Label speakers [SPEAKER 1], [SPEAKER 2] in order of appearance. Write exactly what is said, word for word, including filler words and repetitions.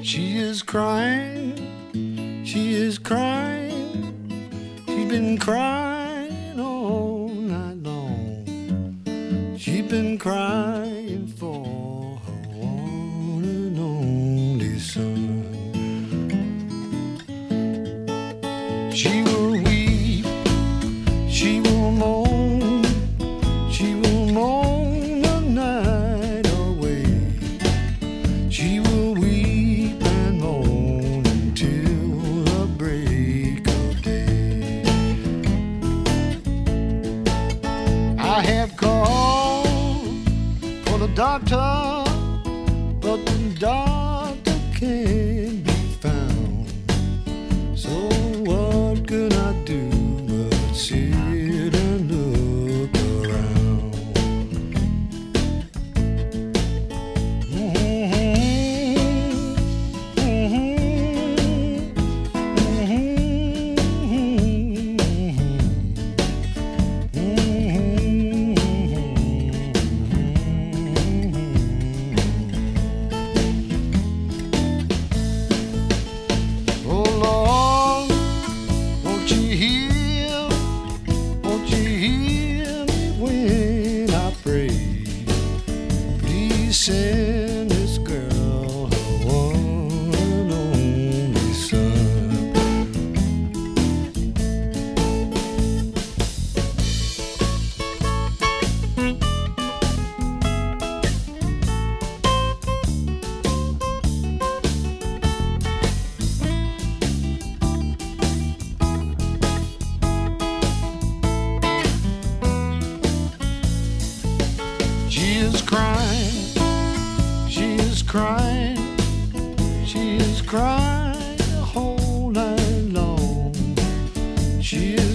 [SPEAKER 1] She is crying, she is crying, she's been crying all night long. She's been crying for her one and only son. She will weep, she will moan, she will moan the night away. She will weep and moan until the break of day. I have called for the doctor, but the doctor can't be found. So what can I do but sit and look around? Oh Lord, won't you hear, won't you hear me when I pray? Please send this girl her one and only son. She is crying, she is crying, she is crying the whole night long. She is